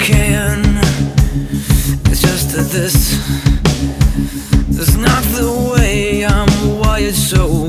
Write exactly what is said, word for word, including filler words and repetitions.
can. It's just that this is not the way I'm wired, so